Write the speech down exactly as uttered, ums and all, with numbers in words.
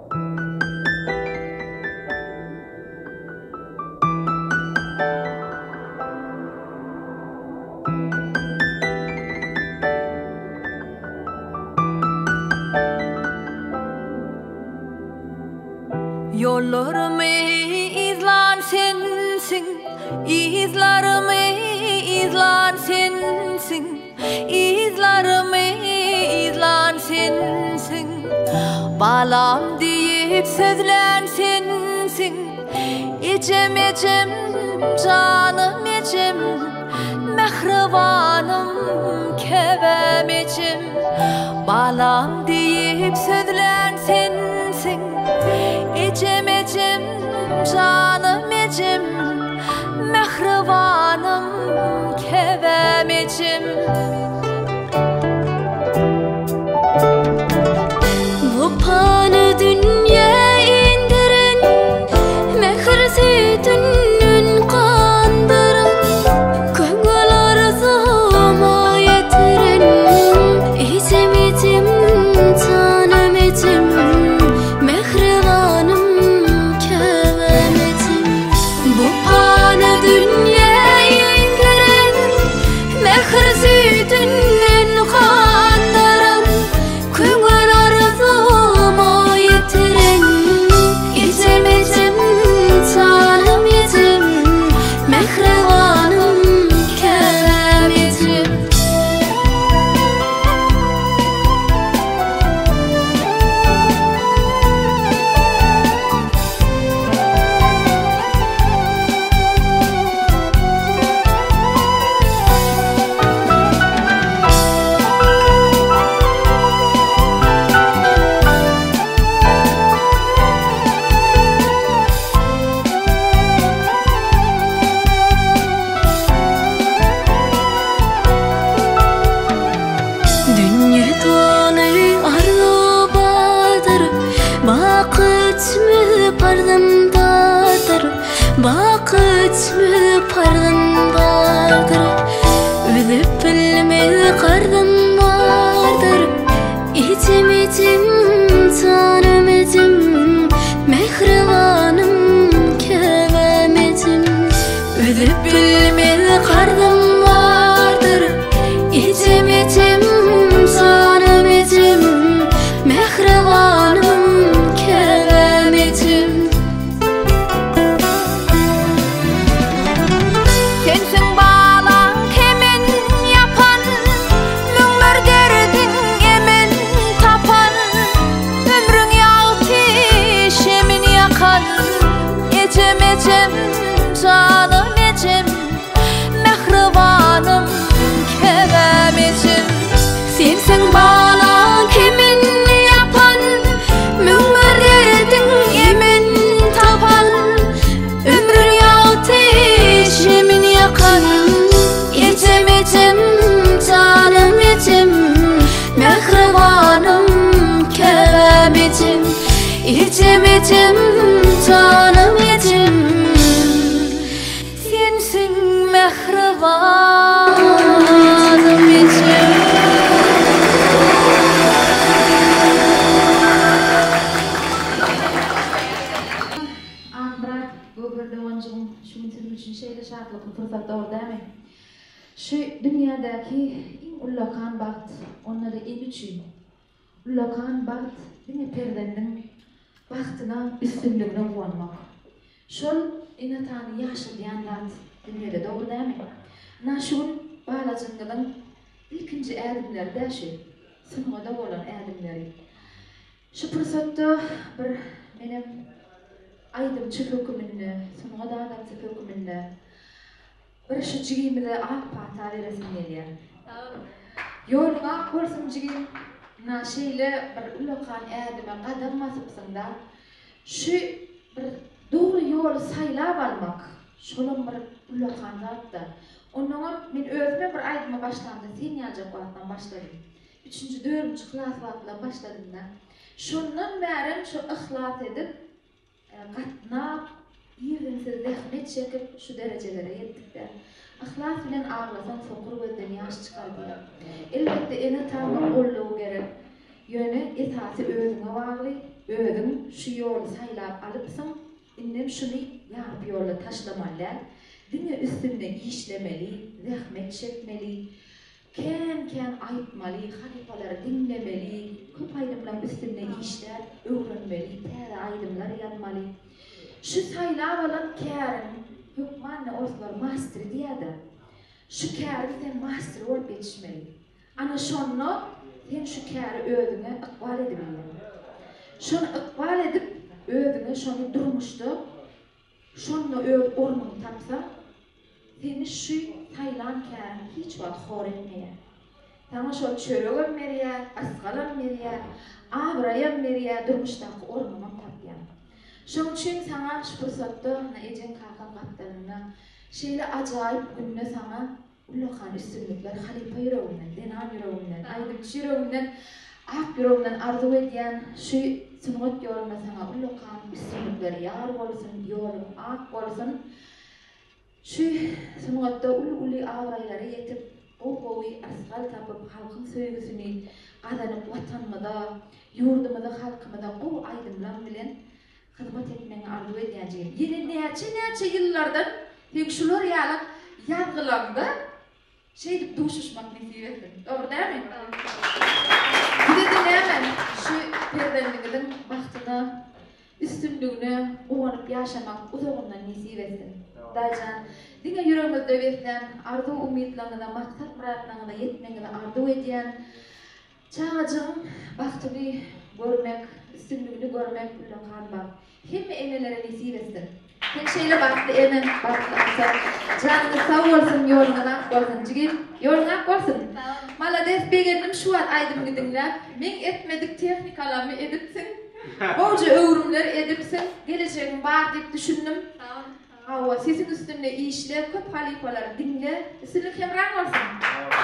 Yollarımı izlan sensin, izlarımı izlan sensin, izlarımı izlan sensin. Balam deyip sözlen sensin, içim içim canım içim, mehribanım kevem içim. Balam deyip sözlen sensin, İçim içim canım içim, mehribanım kevem içim. Bu panı dünya indirin, mehir sütünün kandırın, köngül arzuma yetirin. İçim içim canım içim, mehir sütünün kandırın, köngül arzuma yetirin. İçim içim canım içim, mehribanım kevem içim. Vakit mi pardım vardır, üzüp bilmez kardım vardır. İçim içim canım içim, mehribanım kevem içim. Üzüp bilmez kardım vardır, içim içim canım içim, mehribanım kevem içim. Sensin bağlan hemen yapan, münger derdin emen tapan. Ömrün yalki şemin yakan, içim içim canım içim, mehribanım kevem içim. Sensin bağlan hemen yapan, münger derdin emen tapan. Ömrün yalki şemin yakan, içim içim canım içim, mehribanım kevem içim. İçim içim canım içim, sensin mehribanım içim. Bırak bu bir de oncum şu bitirmek için şeyle şartlıklı fırsat doğru değil mi? Şu dünyadaki en ullakan baht, onları en üçün. Ullakan baht, beni perdenin bahtına üstünlüğüne koymak. Şol ina tane yaşayan baht dünyada doğru değil mi? Naşun bağlacındığın ilkinci erdimleri de şu, sınıfda olan erdimleri. Şu fırsatta bir benim aydım çık hükümünde, sonra da adam çık hükümünde. Bir şu cigimi de ah pata veresin geliyor. Yoluna korsum cigim, na şeyle bir ulakan erdime kadam basıpsın da, şu bir doğru yolu saylap almak, şolum bir ulakan zatta. Ondan ben özüme bir aydıma başlandı, sen yalacak vaattan başladım. Üçüncü, dördüncü klas vaatla başladım da. Şundan beri şu ıhlat edip, katnap, yerinsiz zahmet çekip şu derecelere yettik de. Ihlas bilen ağlasan sokur gözden yaş çıkar diye. Elbette ene tamam olduğu gerek. Ýöne esasy özüňe bagly, özüň şu ýoly saýlap alypsyň, inden şuny ýaryp ýolda taşlamaly, diňe üstünde işlemeli, zähmet çekmeli, kän-kän aýtmaly, halifalary dinlemeli, köp aýdymlar üstünde işler, öwrenmeli, täze aýdymlar ýazmaly. Şu saýlap alan kärin, hükmanny ortalar master diýdi. Şu käri sen master bolup ýetişmeli. Ana şonu sen şu käri özüňe ykbal edip, şonu ykbal edip, özüňe şonu durmuşdy, şonu öz ornuny tapsa, seni şu taýlan käri hiç wagt hor etmeýär. Sana şol çörek berýär, asgalan berýär, abrayam berýär, durmuşdaky ornuny tapýar. Şoň üçin sana şu pursatda ejen kakan gatlaryna şeýle ajaýyp günne sana Ullakan üstünlükler halipa yüreğinden, denan yüreğinden, aydınç yüreğinden, ak yüreğinden arzu edýän şu sungat ýoluna sana Ullakan üstünlükler ýar bolsun, ýolum ak bolsun. Şu sungatda ulu-ulu awraýlary ýetip, gowy asgal tapyp halkyň söýgüsini gazanyp watanmyda, ýurdumyda, halkymyda gowy aýdymlar bilen hyzmat etmeňi arzu edýänjigim. Ýene näçe-näçe ýyllardan tekşular ýalyp ýazgylanda şey dip duşuşmak nesip etsin. Doğru değil mi? Bir de dinleyemen şu perdenliğinin baktığına, üstünlüğüne uğanıp yaşamak uzağından nesip etsin. Daycan, dine yüreğimizde verilen arzu umidlerine, maksat muratlarına yetmeğine arzu ediyen çağacığın baktığını görmek, üstünlüğünü görmek Ullakan bak. Hem enelere nesip etsin. Sen şeyle baktı enen baktı asa canını sağ olsun yoluna olsun jigit yoluna olsun. Malades begendim şu an aydym gidinler. Men etmedik teknikalarmy edipsin. Boja öwrümler edipsin. Geleceğim bar dip düşündüm. Hawa sesin üstünde işler köp halipalar dinle. Üstünlük hem rang olsun.